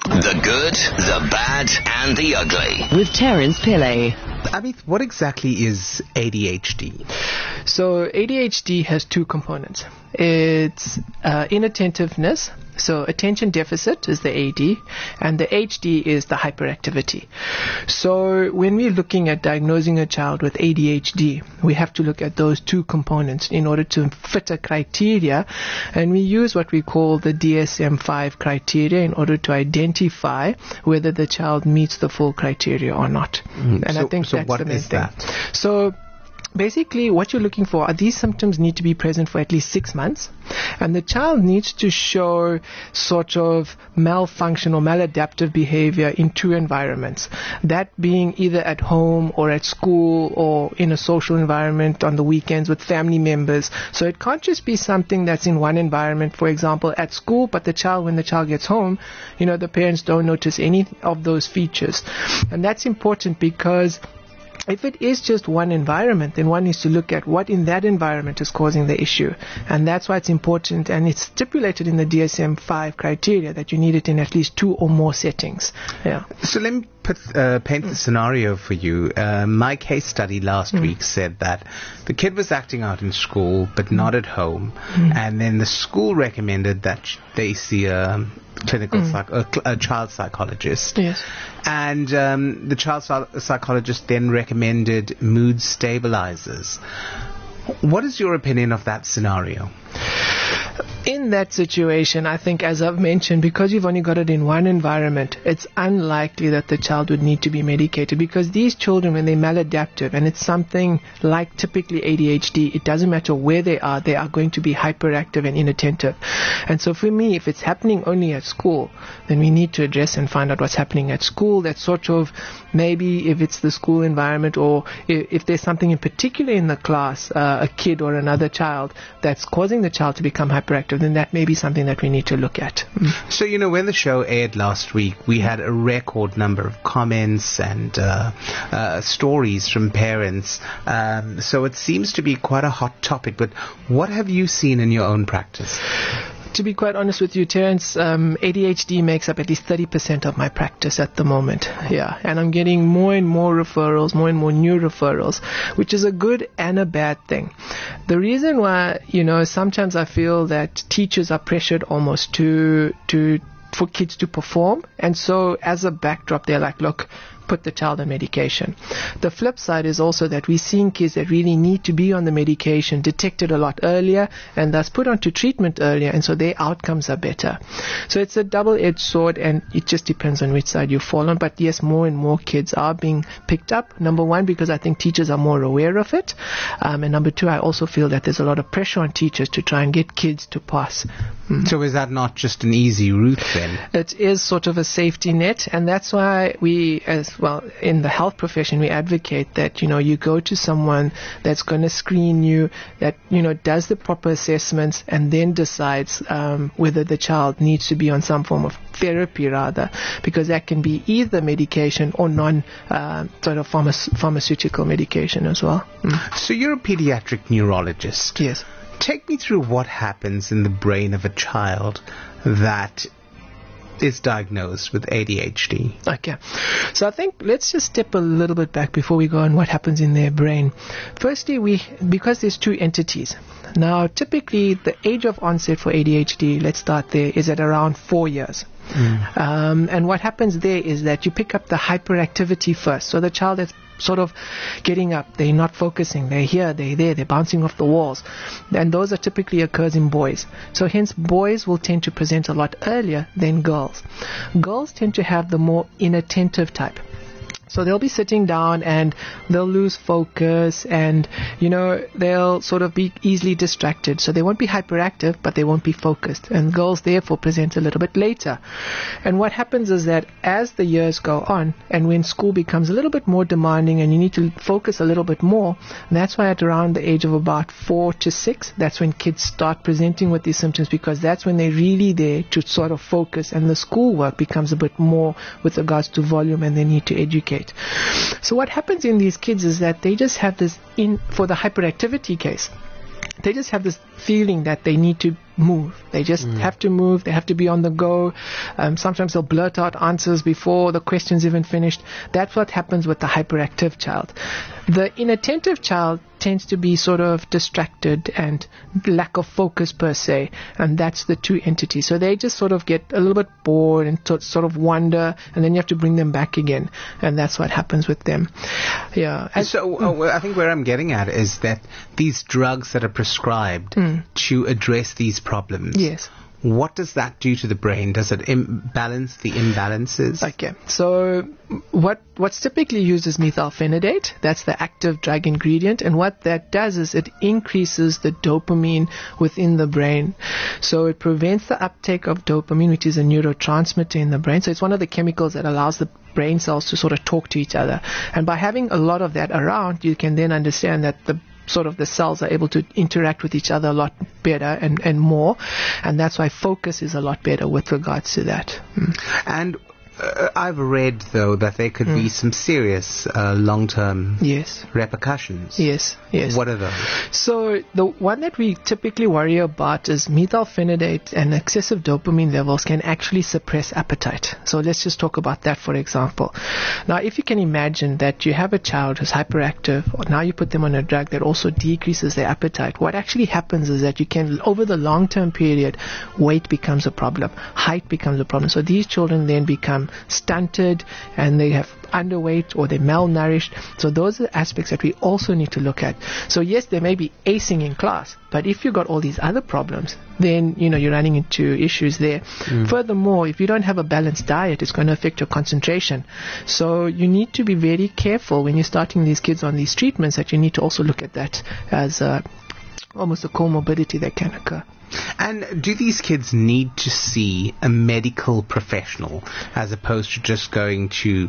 The good, the bad, and the ugly. With Terence Pillay. Amit, what exactly is ADHD? So ADHD has two components. It's inattentiveness. So attention deficit is the AD, and the HD is the hyperactivity. So when we're looking at diagnosing a child with ADHD, we have to look at those two components in order to fit a criteria, and we use what we call the DSM-5 criteria in order to identify whether the child meets the full criteria or not. And I think that's what the main is thing. that? So basically, what you're looking for are these symptoms need to be present for at least 6 months, and the child needs to show sort of malfunction or maladaptive behavior in two environments. That being either at home or at school or in a social environment on the weekends with family members. So it can't just be something that's in one environment, for example, at school, but when the child gets home, the parents don't notice any of those features. And that's important because if it is just one environment, then one needs to look at what in that environment is causing the issue. And that's why it's important, and it's stipulated in the DSM-5 criteria that you need it in at least 2 or more settings. Yeah. So let me paint the scenario for you. My case study last week said that the kid was acting out in school, but not at home. And then the school recommended that they see a a child psychologist. Yes. And the child psychologist then recommended mood stabilizers. What is your opinion of that scenario? In that situation, I think, as I've mentioned, because you've only got it in one environment, it's unlikely that the child would need to be medicated, because these children, when they're maladaptive, and it's something like typically ADHD, it doesn't matter where they are going to be hyperactive and inattentive. And so for me, if it's happening only at school, then we need to address and find out what's happening at school. That sort of, maybe if it's the school environment, or if there's something in particular in the class, a kid or another child, that's causing the child to become hyperactive, then that may be something that we need to look at. So, when the show aired last week, we had a record number of comments and stories from parents. So it seems to be quite a hot topic. But what have you seen in your own practice? To be quite honest with you, Terence, ADHD makes up at least 30% of my practice at the moment. Yeah, and I'm getting more and more referrals, more and more new referrals, which is a good and a bad thing. The reason why, sometimes I feel that teachers are pressured almost for kids to perform, and so as a backdrop, they're like, look, put the child on medication. The flip side is also that we're seeing kids that really need to be on the medication detected a lot earlier and thus put onto treatment earlier, and so their outcomes are better. So it's a double-edged sword, and it just depends on which side you fall on. But yes, more and more kids are being picked up. Number one, because I think teachers are more aware of it. And number two, I also feel that there's a lot of pressure on teachers to try and get kids to pass. So is that not just an easy route then? It is sort of a safety net, and that's why we, as well, in the health profession, we advocate that, you go to someone that's going to screen you, that, does the proper assessments, and then decides whether the child needs to be on some form of therapy rather, because that can be either medication or pharmaceutical medication as well. So you're a pediatric neurologist. Yes. Take me through what happens in the brain of a child that is diagnosed with ADHD. Okay. So I think let's just step a little bit back before we go on what happens in their brain. Firstly, because there's two entities. Now, typically, the age of onset for ADHD, let's start there, is at around 4 years. And what happens there is that you pick up the hyperactivity first. So the child is sort of getting up, they're not focusing, they're here, they're there, they're bouncing off the walls. And those are typically occurs in boys. So hence boys will tend to present a lot earlier than girls. Girls tend to have the more inattentive type. So they'll be sitting down and they'll lose focus and, they'll sort of be easily distracted. So they won't be hyperactive, but they won't be focused. And girls therefore present a little bit later. And what happens is that as the years go on and when school becomes a little bit more demanding and you need to focus a little bit more, that's why at around the age of about 4 to 6, that's when kids start presenting with these symptoms, because that's when they're really there to sort of focus and the schoolwork becomes a bit more with regards to volume and they need to educate. So what happens in these kids is that they just have this, for the hyperactivity case, they just have this feeling that they need to move. They just have to move. They have to be on the go. Sometimes they'll blurt out answers before the question's even finished. That's what happens with the hyperactive child. The inattentive child tends to be sort of distracted and lack of focus per se, and that's the two entities. So they just sort of get a little bit bored and sort of wander, and then you have to bring them back again, and that's what happens with them. Yeah. So I think where I'm getting at is that these drugs that are prescribed to address these problems. Yes. What does that do to the brain? Does it balance the imbalances? Okay, so what's typically used is methylphenidate. That's the active drug ingredient, and what that does is it increases the dopamine within the brain. So it prevents the uptake of dopamine, which is a neurotransmitter in the brain. So it's one of the chemicals that allows the brain cells to sort of talk to each other. And by having a lot of that around, you can then understand that the cells are able to interact with each other a lot better and more, and that's why focus is a lot better with regards to that. And I've read, though, that there could be some serious long-term repercussions. Yes. What are those? So the one that we typically worry about is methylphenidate, and excessive dopamine levels can actually suppress appetite. So let's just talk about that, for example. Now, if you can imagine that you have a child who's hyperactive, or now you put them on a drug that also decreases their appetite, what actually happens is that you can, over the long-term period, weight becomes a problem, height becomes a problem. So these children then become stunted, and they have underweight or they're malnourished. So those are aspects that we also need to look at. So yes, they may be acing in class, but if you've got all these other problems, then you're running into issues there. Furthermore, if you don't have a balanced diet, it's going to affect your concentration. So you need to be very careful when you're starting these kids on these treatments, that you need to also look at that as almost a comorbidity that can occur. And do these kids need to see a medical professional as opposed to just going to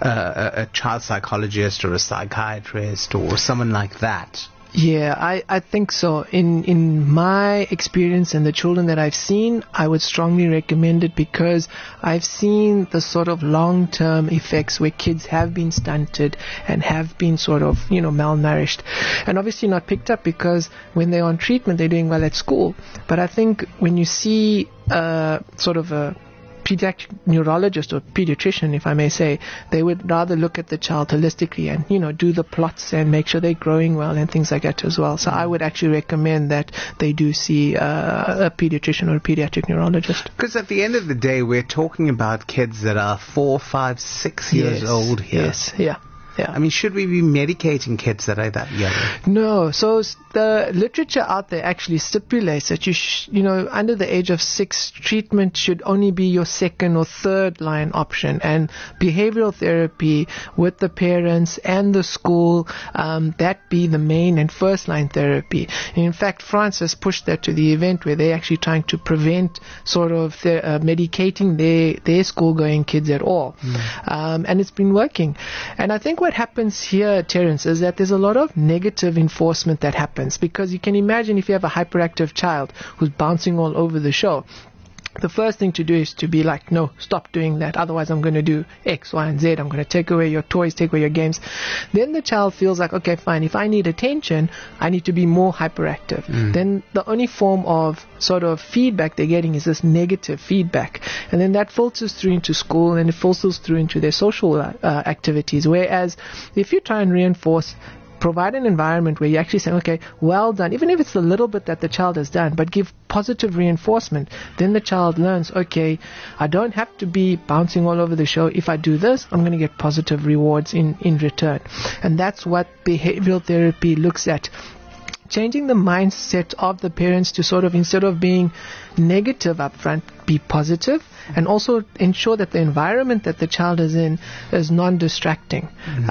a child psychologist or a psychiatrist or someone like that? Yeah, I think so. In my experience and the children that I've seen, I would strongly recommend it, because I've seen the sort of long-term effects where kids have been stunted and have been sort of, malnourished, and obviously not picked up, because when they're on treatment, they're doing well at school. But I think when you see sort of a pediatric neurologist or pediatrician, if I may say, they would rather look at the child holistically and, do the plots and make sure they're growing well and things like that as well. So I would actually recommend that they do see a pediatrician or a pediatric neurologist. Because at the end of the day, we're talking about kids that are 4, 5, 6 years old here. Yes, yeah. I mean, should we be medicating kids that are that young? No. So the literature out there actually stipulates that under the age of 6, treatment should only be your second or third line option, and behavioral therapy with the parents and the school, that be the main and first line therapy. And in fact, France has pushed that to the event where they're actually trying to prevent sort of medicating their school going kids at all. And it's been working. And I think what happens here, Terence, is that there's a lot of negative enforcement that happens, because you can imagine if you have a hyperactive child who's bouncing all over the show, the first thing to do is to be like, no, stop doing that, otherwise I'm going to do X, Y, and Z. I'm going to take away your toys, take away your games. Then the child feels like, okay, fine, if I need attention, I need to be more hyperactive. Then the only form of sort of feedback they're getting is this negative feedback. And then that filters through into school, and it filters through into their social activities. Whereas if you try and reinforce, provide an environment where you actually say, okay, well done, even if it's the little bit that the child has done, but give positive reinforcement, then the child learns, okay, I don't have to be bouncing all over the show. If I do this, I'm going to get positive rewards in return. And that's what behavioral therapy looks at. Changing the mindset of the parents to sort of, instead of being negative up front, be positive, and also ensure that the environment that the child is in is non-distracting.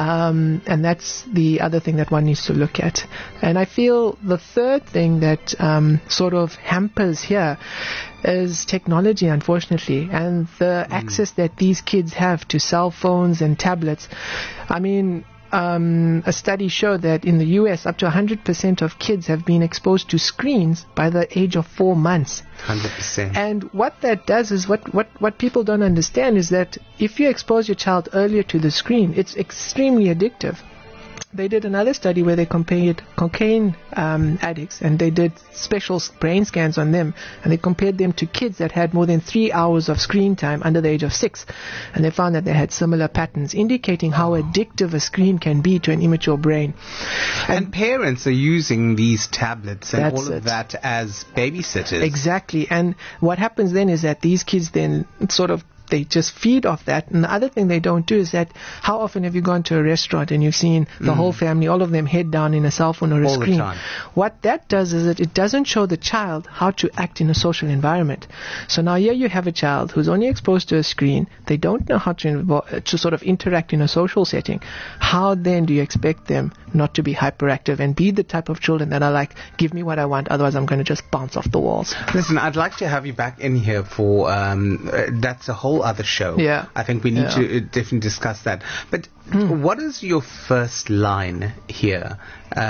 And that's the other thing that one needs to look at. And I feel the third thing that sort of hampers here is technology, unfortunately, and the access that these kids have to cell phones and tablets. I mean, a study showed that in the US, up to 100% of kids have been exposed to screens by the age of 4 months. 100%. And what that does is, what people don't understand is that if you expose your child earlier to the screen, it's extremely addictive. They did another study where they compared cocaine addicts, and they did special brain scans on them, and they compared them to kids that had more than 3 hours of screen time under the age of 6, and they found that they had similar patterns, indicating how addictive a screen can be to an immature brain. And parents are using these tablets and all of That's that as babysitters. Exactly. And what happens then is that these kids then sort of, they just feed off that. And the other thing they don't do is that, how often have you gone to a restaurant and you've seen the whole family, all of them head down in a cell phone or a All the screen? time. What that does is that it doesn't show the child how to act in a social environment. So now here you have a child who's only exposed to a screen. They don't know how to sort of interact in a social setting. How then do you expect them not to be hyperactive and be the type of children that are like, give me what I want, otherwise I'm going to just bounce off the walls? Listen, I'd like to have you back in here for that's a whole other show. Yeah. I think we need to definitely discuss that. But what is your first line here?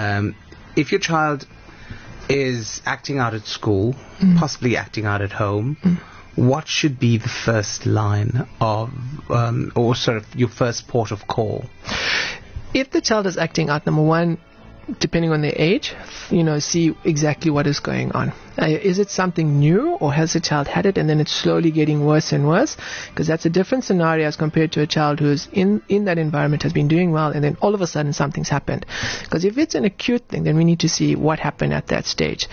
If your child is acting out at school, possibly acting out at home, what should be the first line of, or sort of your first port of call? If the child is acting out, number one, depending on their age, see exactly what is going on. Is it something new, or has the child had it and then it's slowly getting worse and worse? Because that's a different scenario as compared to a child who's in that environment, has been doing well, and then all of a sudden something's happened. Because if it's an acute thing, then we need to see what happened at that stage.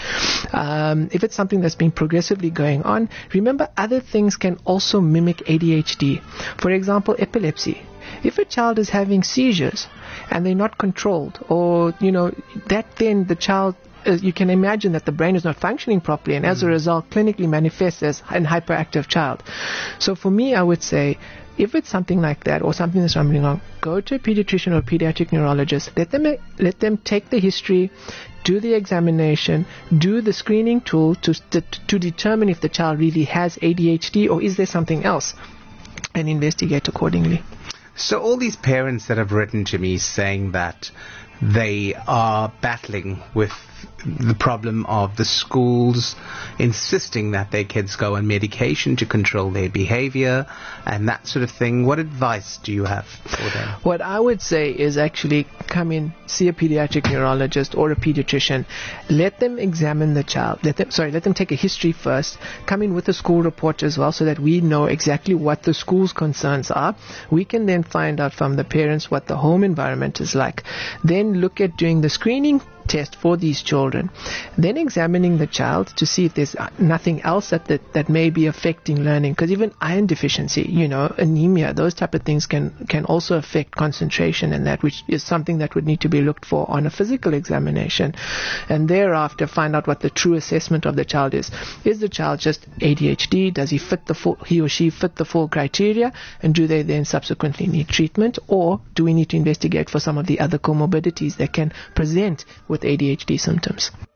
If it's something that's been progressively going on, remember other things can also mimic ADHD. For example, epilepsy. If a child is having seizures and they're not controlled, or, that then the child, you can imagine that the brain is not functioning properly, and as a result clinically manifests as an hyperactive child. So for me, I would say, if it's something like that, or something that's happening wrong, go to a pediatrician or a pediatric neurologist. Let them take the history, do the examination, do the screening tool to determine if the child really has ADHD or is there something else, and investigate accordingly. So all these parents that have written to me saying that they are battling with the problem of the schools insisting that their kids go on medication to control their behavior and that sort of thing, what advice do you have for them? What I would say is actually come in, see a pediatric neurologist or a pediatrician. Let them examine the child. Let them take a history first. Come in with a school report as well, so that we know exactly what the school's concerns are. We can then find out from the parents what the home environment is like. Then look at doing the screening test for these children, then examining the child to see if there's nothing else that may be affecting learning, because even iron deficiency, anemia, those type of things can also affect concentration, and that, which is something that would need to be looked for on a physical examination, and thereafter find out what the true assessment of the child is. Is the child just ADHD? Does he or she fit the full criteria, and do they then subsequently need treatment, or do we need to investigate for some of the other comorbidities that can present with ADHD symptoms?